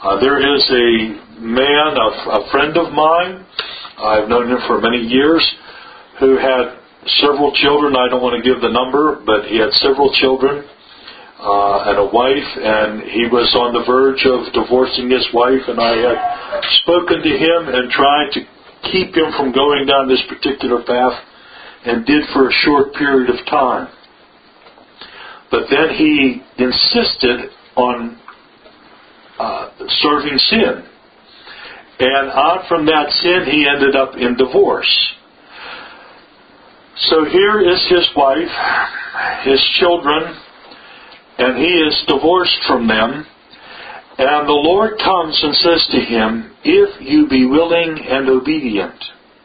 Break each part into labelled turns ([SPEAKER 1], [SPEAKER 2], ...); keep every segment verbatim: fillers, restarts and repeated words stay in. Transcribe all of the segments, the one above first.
[SPEAKER 1] Uh, there is a man, a, a friend of mine, I've known him for many years, who had several children. I don't want to give the number, but he had several children uh, and a wife, and he was on the verge of divorcing his wife, and I had spoken to him and tried to keep him from going down this particular path, and did for a short period of time. But then he insisted on uh, serving sin. And out from that sin, he ended up in divorce. So here is his wife, his children, and he is divorced from them. And the Lord comes and says to him, "If you be willing and obedient."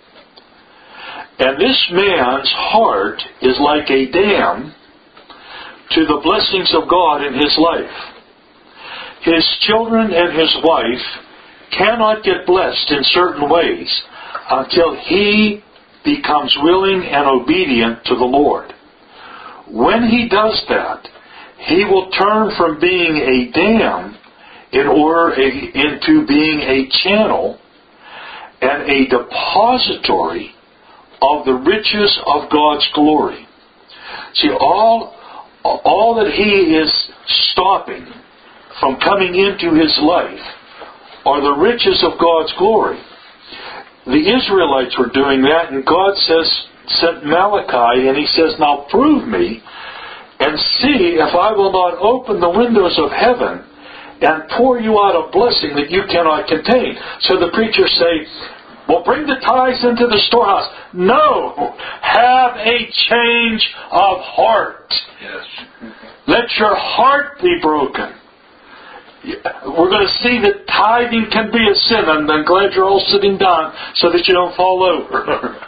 [SPEAKER 1] And this man's heart is like a dam to the blessings of God in his life. His children and his wife cannot get blessed in certain ways until he becomes willing and obedient to the Lord. When he does that, he will turn from being a dam in order a, into being a channel and a depository of the riches of God's glory. See, all, all that he is stopping from coming into his life are the riches of God's glory. The Israelites were doing that, and God says, sent Malachi, and he says, "Now prove me and see if I will not open the windows of heaven and pour you out a blessing that you cannot contain." So the preachers say, "Well, bring the tithes into the storehouse." No! Have a change of heart.
[SPEAKER 2] Yes.
[SPEAKER 1] Let your heart be broken. We're going to see that tithing can be a sin, and I'm glad you're all sitting down so that you don't fall over.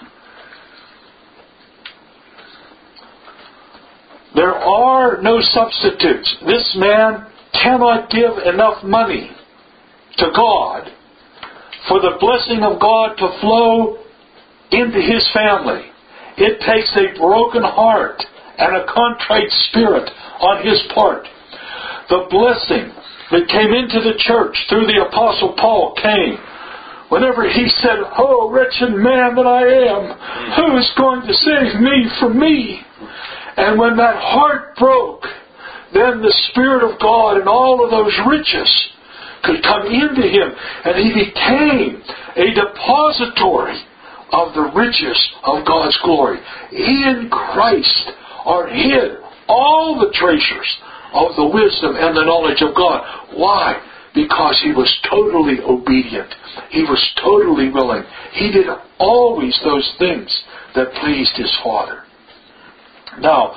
[SPEAKER 1] There are no substitutes. This man cannot give enough money to God for the blessing of God to flow into his family. It takes a broken heart and a contrite spirit on his part. The blessing that came into the church through the Apostle Paul came whenever he said, "Oh, wretched man that I am, who is going to save me from me?" And when that heart broke, then the Spirit of God and all of those riches could come into him, and he became a depository of the riches of God's glory. In Christ are hid all the treasures of the wisdom and the knowledge of God. Why? Because he was totally obedient. He was totally willing. He did always those things that pleased his Father. Now,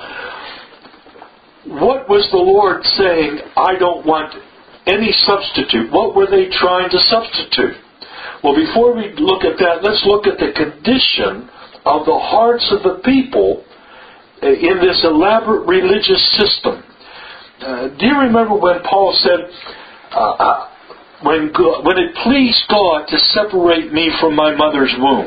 [SPEAKER 1] what was the Lord saying? I don't want any substitute. What were they trying to substitute? Well, before we look at that, let's look at the condition of the hearts of the people in this elaborate religious system. Uh, do you remember when Paul said, uh, uh, when, God, when it pleased God to separate me from my mother's womb?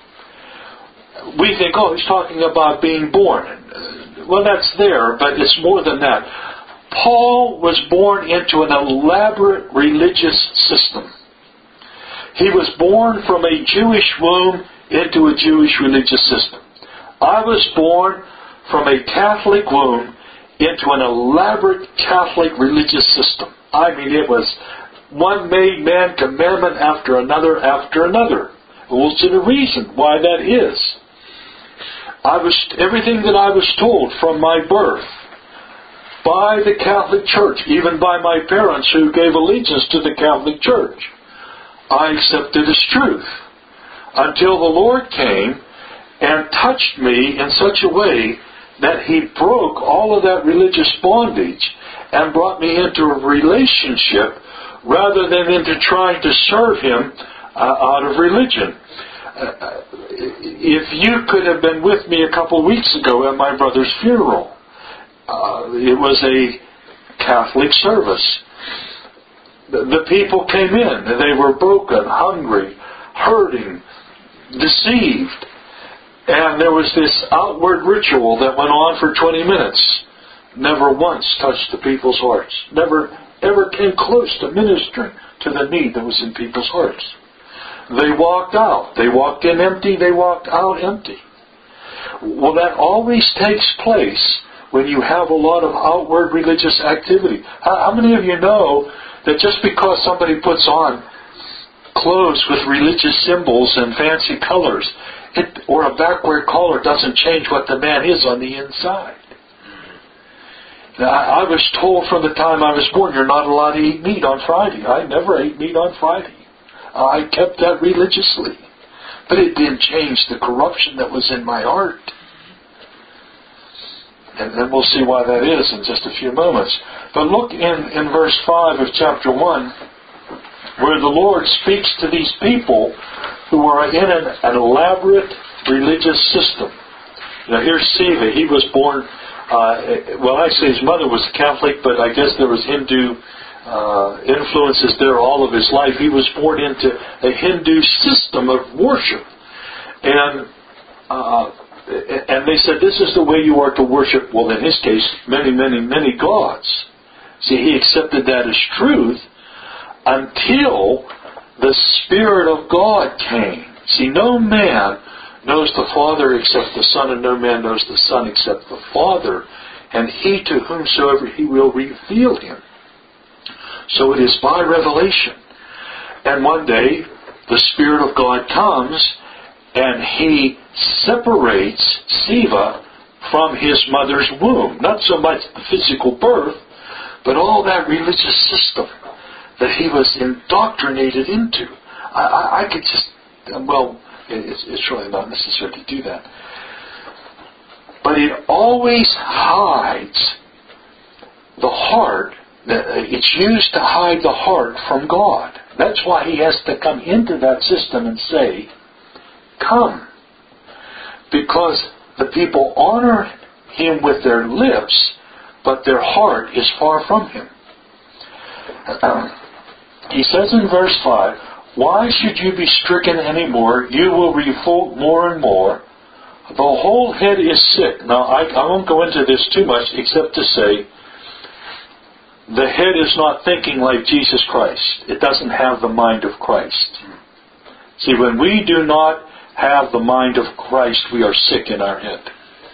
[SPEAKER 1] We think, oh, he's talking about being born. Well, that's there, but it's more than that. Paul was born into an elaborate religious system. He was born from a Jewish womb into a Jewish religious system. I was born from a Catholic womb into an elaborate Catholic religious system. I mean, it was one made man commandment after another after another. Well, there's a reason why that is. I was everything that I was told from my birth by the Catholic Church, even by my parents who gave allegiance to the Catholic Church, I accepted as truth until the Lord came and touched me in such a way that He broke all of that religious bondage and brought me into a relationship rather than into trying to serve Him uh, out of religion. Uh, if you could have been with me a couple of weeks ago at my brother's funeral, uh, it was a Catholic service. The, the people came in and they were broken, hungry, hurting, deceived. And there was this outward ritual that went on for twenty minutes. Never once touched the people's hearts. Never ever came close to ministering to the need that was in people's hearts. They walked out. They walked in empty. They walked out empty. Well, that always takes place when you have a lot of outward religious activity. How, how many of you know that just because somebody puts on clothes with religious symbols and fancy colors, it, or a backward collar, doesn't change what the man is on the inside? Now, I, I was told from the time I was born, you're not allowed to eat meat on Friday. I never ate meat on Friday. I kept that religiously. But it didn't change the corruption that was in my heart. And then we'll see why that is in just a few moments. But look in, in verse five of chapter one, where the Lord speaks to these people who are in an, an elaborate religious system. Now here's Siva. He was born, uh, well actually his mother was Catholic, but I guess there was Hindu uh, influences there all of his life. He was born into a Hindu system of worship. And uh, and they said, this is the way you are to worship, well in his case, many, many, many gods. See, he accepted that as truth until the Spirit of God came. See, no man knows the Father except the Son, and no man knows the Son except the Father, and he to whomsoever he will reveal him. So it is by revelation. And one day, the Spirit of God comes, and he separates Siva from his mother's womb. Not so much the physical birth, but all that religious system that he was indoctrinated into. I, I, I could just, well, it's, it's really not necessary to do that. But it always hides the heart. It's used to hide the heart from God. That's why he has to come into that system and say, come. Because the people honor him with their lips, but their heart is far from him. He says in verse five, why should you be stricken any more? You will revolt more and more. The whole head is sick. Now, I, I won't go into this too much except to say, the head is not thinking like Jesus Christ. It doesn't have the mind of Christ. See, when we do not have the mind of Christ, we are sick in our head.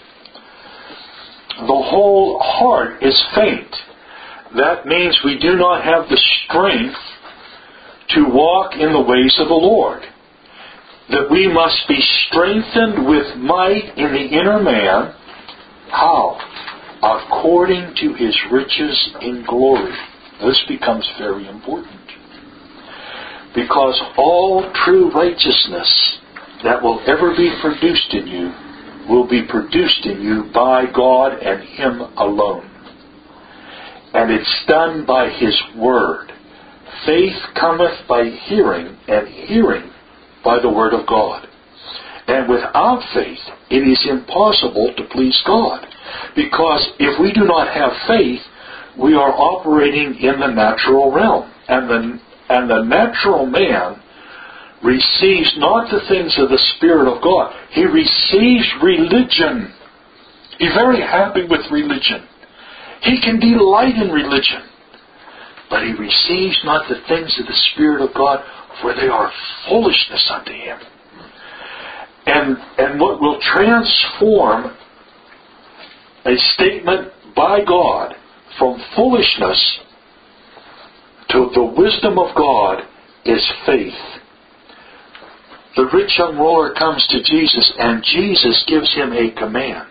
[SPEAKER 1] The whole heart is faint. That means we do not have the strength to walk in the ways of the Lord. That we must be strengthened with might in the inner man. How? According to his riches in glory. This becomes very important. Because all true righteousness that will ever be produced in you will be produced in you by God and him alone. And it's done by his word. Faith cometh by hearing, and hearing by the word of God. And without faith, it is impossible to please God. Because if we do not have faith, we are operating in the natural realm. And the, and the natural man receives not the things of the Spirit of God. He receives religion. He's very happy with religion. He can delight in religion. But he receives not the things of the Spirit of God, for they are foolishness unto him. And, and what will transform a statement by God from foolishness to the wisdom of God is faith. The rich young ruler comes to Jesus, and Jesus gives him a command.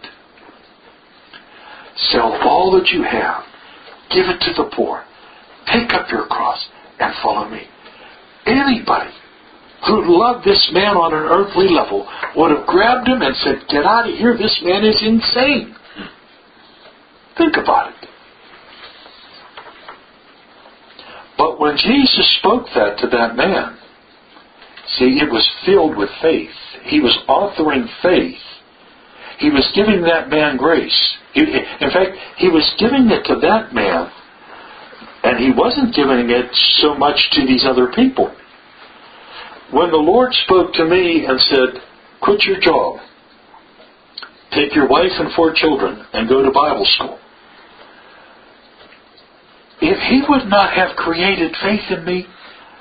[SPEAKER 1] Sell all that you have, give it to the poor, take up your cross, and follow me. Anybody who loved this man on an earthly level would have grabbed him and said, get out of here, this man is insane. Think about it. But when Jesus spoke that to that man, see, it was filled with faith. He was authoring faith. He was giving that man grace. In fact, he was giving it to that man, and he wasn't giving it so much to these other people. When the Lord spoke to me and said, quit your job, take your wife and four children, and go to Bible school. If he would not have created faith in me,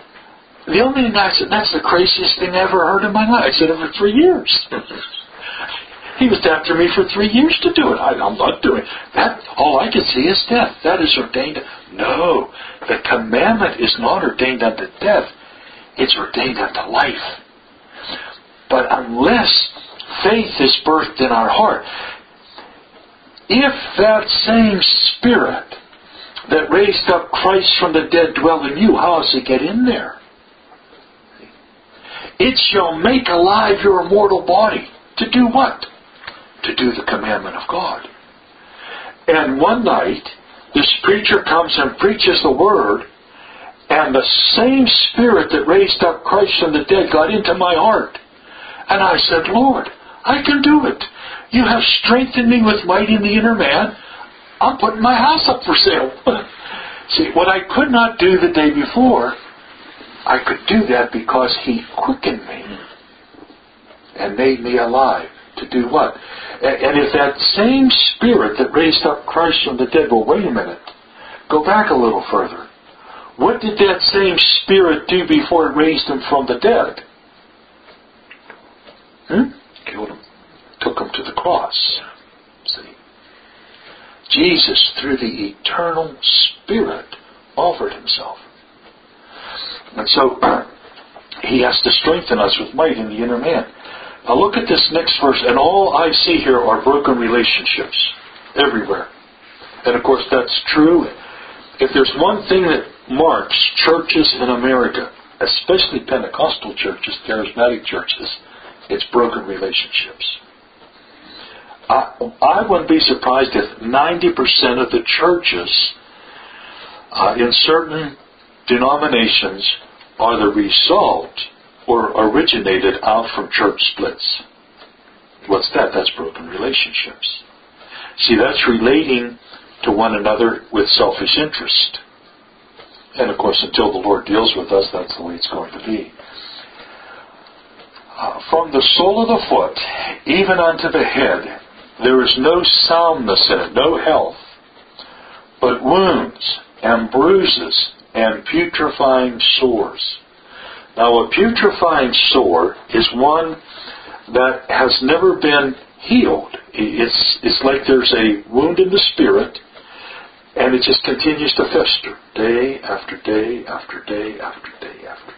[SPEAKER 1] The only thing I said, that's the craziest thing I ever heard in my life. I said, over three years. He was after me for three years to do it. I, I'm not doing that. All I can see is death. That is ordained. No, the commandment is not ordained unto death. It's ordained unto life. But unless faith is birthed in our heart, if that same Spirit that raised up Christ from the dead dwell in you, how does it get in there? It shall make alive your mortal body. To do what? To do the commandment of God. And one night, this preacher comes and preaches the Word, and the same Spirit that raised up Christ from the dead got into my heart. And I said, Lord, I can do it. You have strengthened me with might in the inner man. I'm putting my house up for sale. See, what I could not do the day before, I could do that because He quickened me and made me alive. To do what? And if that same Spirit that raised up Christ from the dead, well, wait a minute. Go back a little further. What did that same Spirit do before it raised Him from the dead? Hmm? Killed Him. Took Him to the cross. See? Jesus, through the eternal Spirit, offered Himself. And so, He has to strengthen us with might in the inner man. Now look at this next verse, and all I see here are broken relationships everywhere. And of course that's true. If there's one thing that marks churches in America, especially Pentecostal churches, charismatic churches, it's broken relationships. I, I wouldn't be surprised if ninety percent of the churches uh, in certain denominations are the result or originated out from church splits. What's that? That's broken relationships. See, that's relating to one another with selfish interest. And of course, until the Lord deals with us, that's the way it's going to be. Uh, from the sole of the foot, even unto the head, there is no soundness in it, no health, but wounds and bruises and putrefying sores. Now, a putrefying sore is one that has never been healed. It's, it's like there's a wound in the spirit, and it just continues to fester day after day after day after day after